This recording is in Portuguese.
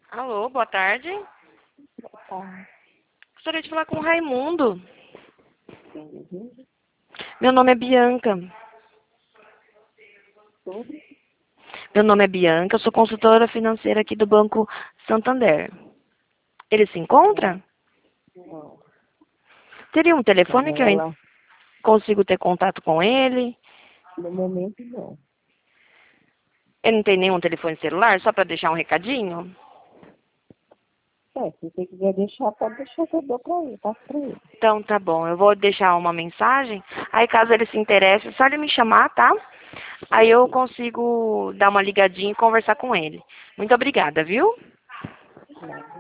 Alô, boa tarde. Tá. Gostaria de falar com o Raimundo. Uhum. Meu nome é Bianca. Sobre? Meu nome é Bianca, eu sou consultora financeira aqui do Banco Santander. Ele se encontra? Não. Teria um telefone Não, que eu ela, consigo ter contato com ele? no momento, não. Ele não tem nenhum telefone celular, só para deixar um recadinho? Se você quiser deixar, pode deixar que eu dou pra ele, passo pra ele. Então tá bom, eu vou deixar uma mensagem. Aí caso ele se interesse, é só ele me chamar, tá? Aí eu consigo dar uma ligadinha e conversar com ele. Muito obrigada, viu? Nada.